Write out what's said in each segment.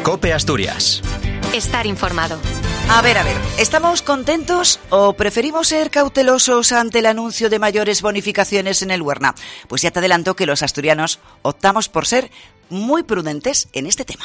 COPE Asturias. Estar informado. A ver, ¿estamos contentos o preferimos ser cautelosos ante el anuncio de mayores bonificaciones en el Huerna? Pues ya te adelanto que los asturianos optamos por ser muy prudentes en este tema.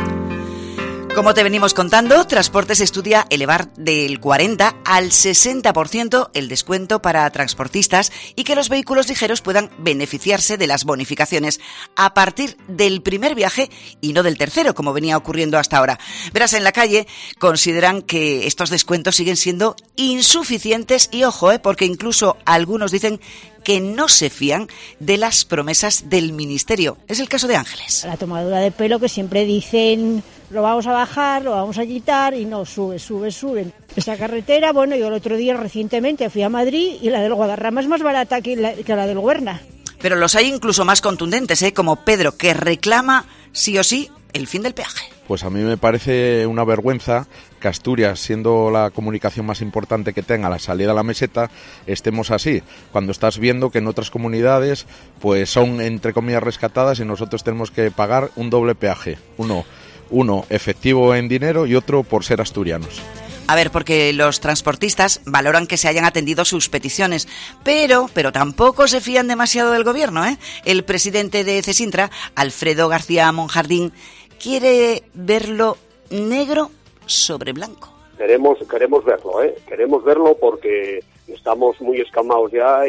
Como te venimos contando, Transportes estudia elevar del 40 al 60% el descuento para transportistas y que los vehículos ligeros puedan beneficiarse de las bonificaciones a partir del primer viaje y no del tercero, como venía ocurriendo hasta ahora. Verás, en la calle consideran que estos descuentos siguen siendo insuficientes y ojo, porque incluso algunos dicen que no se fían de las promesas del Ministerio. Es el caso de Ángeles. La tomadura de pelo que siempre dicen lo vamos a bajar, lo vamos a quitar y no, suben. Esta carretera, bueno, yo el otro día recientemente fui a Madrid y la del Guadarrama es más barata que la del Huerna. Pero los hay incluso más contundentes, como Pedro, que reclama sí o sí el fin del peaje. Pues a mí me parece una vergüenza que Asturias, siendo la comunicación más importante que tenga la salida a la meseta, estemos así, cuando estás viendo que en otras comunidades pues son entre comillas rescatadas y nosotros tenemos que pagar un doble peaje, uno efectivo en dinero y otro por ser asturianos. A ver, porque los transportistas valoran que se hayan atendido sus peticiones, pero tampoco se fían demasiado del gobierno, El presidente de Cesintra, Alfredo García Monjardín, quiere verlo negro sobre blanco. Queremos verlo, queremos verlo porque estamos muy escamados ya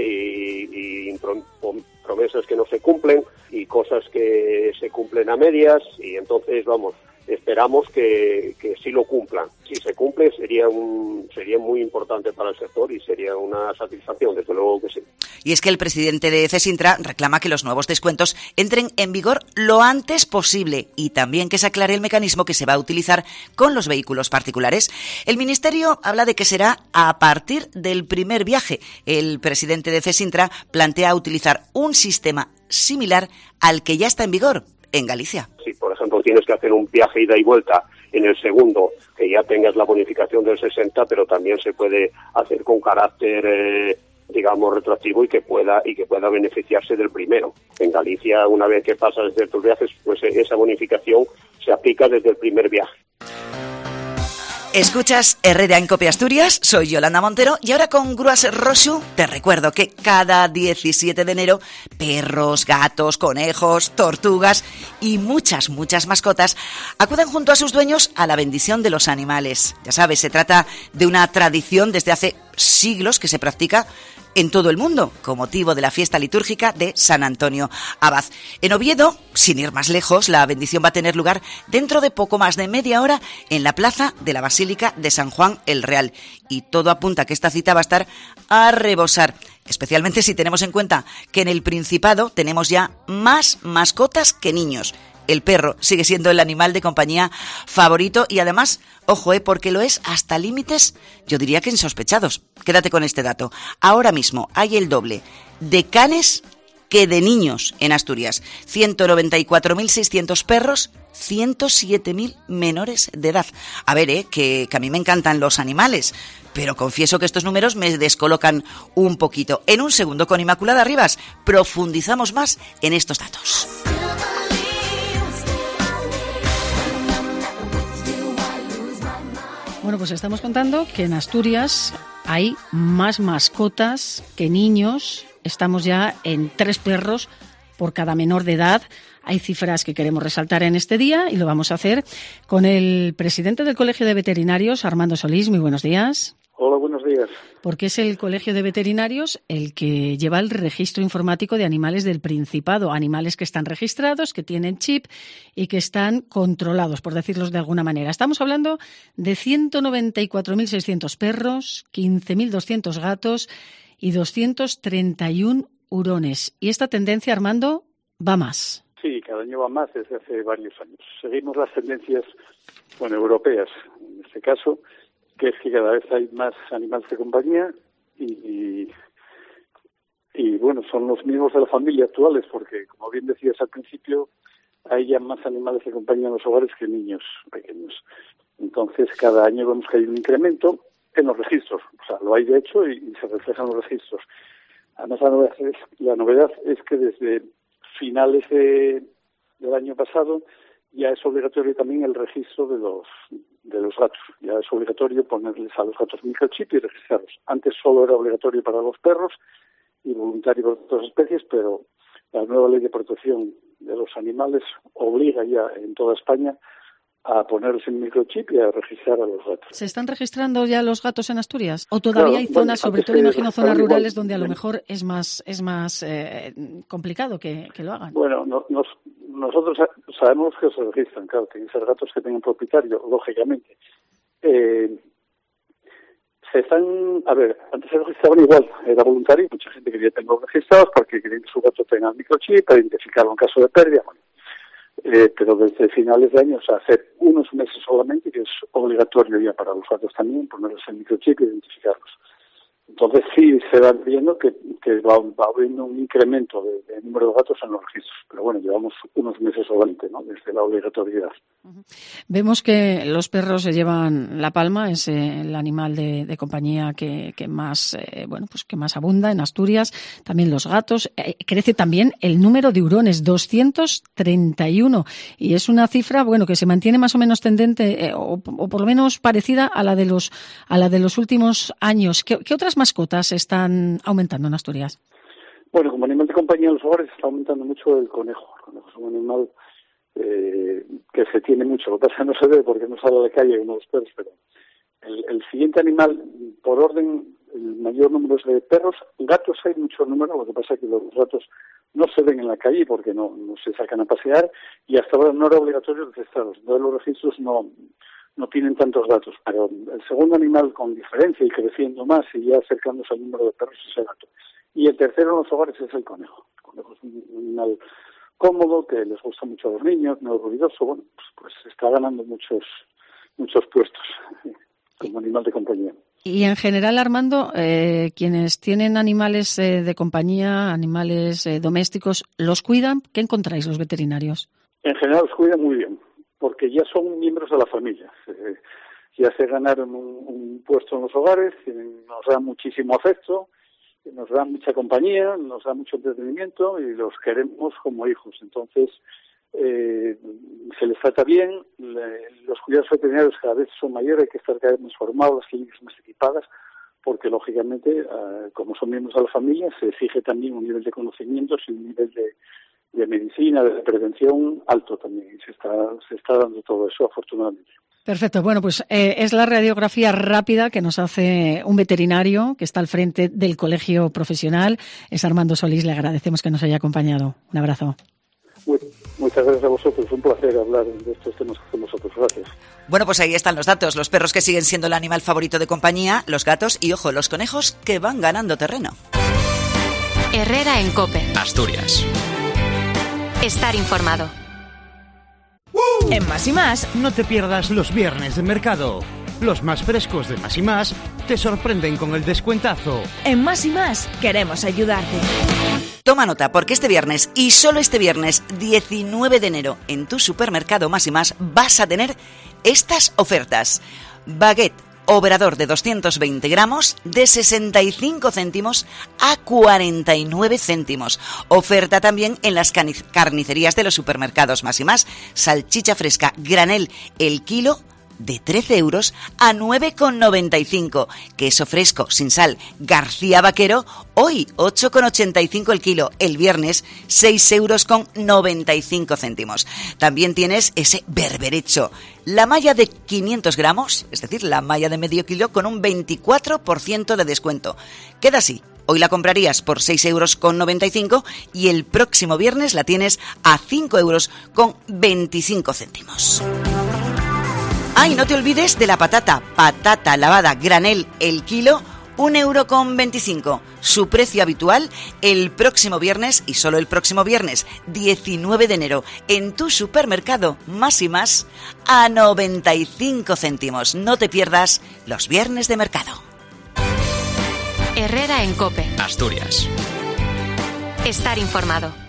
y promesas que no se cumplen y cosas que se cumplen a medias y entonces, esperamos que sí lo cumplan. Si se cumple sería muy importante para el sector y sería una satisfacción, desde luego que sí. Y es que el presidente de Cesintra reclama que los nuevos descuentos entren en vigor lo antes posible y también que se aclare el mecanismo que se va a utilizar con los vehículos particulares. El Ministerio habla de que será a partir del primer viaje. El presidente de Cesintra plantea utilizar un sistema similar al que ya está en vigor en Galicia. Si, por ejemplo, tienes que hacer un viaje ida y vuelta en el segundo, que ya tengas la bonificación del 60, pero también se puede hacer con carácter, retroactivo y que pueda beneficiarse del primero. En Galicia, una vez que pasas ciertos viajes, pues esa bonificación se aplica desde el primer viaje. Escuchas RDA en COPE Asturias, soy Yolanda Montero y ahora con Grúas Rosu te recuerdo que cada 17 de enero perros, gatos, conejos, tortugas y muchas mascotas acuden junto a sus dueños a la bendición de los animales. Ya sabes, se trata de una tradición desde hace siglos que se practica en todo el mundo, con motivo de la fiesta litúrgica de San Antonio Abad. En Oviedo, sin ir más lejos, la bendición va a tener lugar dentro de poco más de media hora en la plaza de la Basílica de San Juan el Real. Y todo apunta a que esta cita va a estar a rebosar, especialmente si tenemos en cuenta que en el Principado tenemos ya más mascotas que niños. El perro sigue siendo el animal de compañía favorito y además, ojo, porque lo es hasta límites, yo diría que insospechados. Quédate con este dato. Ahora mismo hay el doble de canes que de niños en Asturias. 194.600 perros, 107.000 menores de edad. A ver, que a mí me encantan los animales, pero confieso que estos números me descolocan un poquito. En un segundo, con Inmaculada Rivas, profundizamos más en estos datos. Bueno, pues estamos contando que en Asturias hay más mascotas que niños. Estamos ya en 3 perros por cada menor de edad. Hay cifras que queremos resaltar en este día y lo vamos a hacer con el presidente del Colegio de Veterinarios, Armando Solís. Muy buenos días. Hola, buenos días. Porque es el Colegio de Veterinarios el que lleva el registro informático de animales del Principado, animales que están registrados, que tienen chip y que están controlados, por decirlos de alguna manera. Estamos hablando de 194.600 perros, 15.200 gatos y 231 hurones. Y esta tendencia, Armando, va más. Sí, cada año va más desde hace varios años. Seguimos las tendencias, europeas, en este caso, que es que cada vez hay más animales de compañía y son los mismos de la familia actuales, porque, como bien decías al principio, hay ya más animales de compañía en los hogares que niños pequeños. Entonces, cada año vemos que hay un incremento en los registros. O sea, lo hay de hecho y se reflejan los registros. Además, la novedad es que desde finales del año pasado ya es obligatorio también el registro de los gatos. Ya es obligatorio ponerles a los gatos microchip y registrarlos. Antes solo era obligatorio para los perros y voluntario para otras especies, pero la nueva ley de protección de los animales obliga ya en toda España a ponerles el microchip y a registrar a los gatos. ¿Se están registrando ya los gatos en Asturias? ¿O todavía hay zonas, sobre todo imagino zonas rurales, donde a lo mejor es más complicado que lo hagan? Bueno, nosotros sabemos que se registran, claro, tienen que ser gatos que tengan propietario, lógicamente. Antes se registraban igual, era voluntario, mucha gente quería tenerlos registrados porque quería que su gato tenga el microchip para identificarlo en caso de pérdida. Bueno, pero desde finales de año, o sea, hace unos meses solamente, que es obligatorio ya para los gatos también ponerles el microchip y identificarlos. Entonces sí se va viendo que va habiendo un incremento de número de gatos en los registros, pero bueno, llevamos unos meses solamente, ¿no?, desde la obligatoriedad. Vemos que los perros se llevan la palma, es el animal de compañía que más que más abunda en Asturias. También los gatos. Crece también el número de hurones, 231, y es una cifra que se mantiene más o menos tendente o por lo menos parecida a la de los últimos años. ¿Qué otras mascotas están aumentando en Asturias? Bueno, como animal de compañía en los hogares está aumentando mucho el conejo. El conejo es un animal que se tiene mucho. Lo que pasa es que no se ve porque no sale a la calle como los perros, pero el siguiente animal, por orden, el mayor número es de perros. Gatos hay mucho número, lo que pasa es que los gatos no se ven en la calle porque no se sacan a pasear y hasta ahora no era obligatorio registrarlos. Entonces los registros no tienen tantos datos, pero el segundo animal con diferencia y creciendo más y ya acercándose al número de perros es el gato. Y el tercero en los hogares es el conejo. El conejo es un animal cómodo, que les gusta mucho a los niños, no ruidoso. Bueno, pues está ganando muchos puestos como animal de compañía. Y en general, Armando, quienes tienen animales de compañía, animales domésticos, ¿los cuidan? ¿Qué encontráis los veterinarios? En general los cuidan muy bien, porque ya son miembros de la familia. Ya se ganaron un puesto en los hogares, nos dan muchísimo afecto, nos dan mucha compañía, nos dan mucho entretenimiento y los queremos como hijos. Entonces, se les trata bien, los cuidados veterinarios cada vez son mayores, hay que estar cada vez más formados, las clínicas más equipadas, porque lógicamente, como son miembros de la familia, se exige también un nivel de conocimientos y un nivel de medicina, de prevención alto también. Se está dando todo eso, afortunadamente. Perfecto. Bueno, pues es la radiografía rápida que nos hace un veterinario que está al frente del colegio profesional. Es Armando Solís. Le agradecemos que nos haya acompañado. Un abrazo. Muchas gracias a vosotros. Un placer hablar de estos temas con vosotros. Gracias. Bueno, pues ahí están los datos. Los perros que siguen siendo el animal favorito de compañía, los gatos y, ojo, los conejos que van ganando terreno. Herrera en COPE. Asturias. Estar informado. En Más y Más no te pierdas los viernes de mercado. Los más frescos de Más y Más te sorprenden con el descuentazo. En Más y Más queremos ayudarte. Toma nota, porque este viernes, y solo este viernes 19 de enero, en tu supermercado Más y Más vas a tener estas ofertas. Baguette Obrador de 220 gramos de 65 céntimos a 49 céntimos. Oferta también en las carnicerías de los supermercados Más y Más. Salchicha fresca granel el kilo de 13 euros a 9,95. Queso fresco sin sal García Vaquero, hoy 8,85 el kilo. El viernes 6,95 euros. También tienes ese berberecho, la malla de 500 gramos, es decir, la malla de medio kilo con un 24% de descuento. Queda así. Hoy la comprarías por 6,95 euros y el próximo viernes la tienes a 5,25 euros. Y no te olvides de la patata lavada granel el kilo, 1,25 €. Su precio habitual el próximo viernes, y solo el próximo viernes, 19 de enero, en tu supermercado Más y Más, a 95 céntimos. No te pierdas los viernes de mercado. Herrera en COPE. Asturias. Estar informado.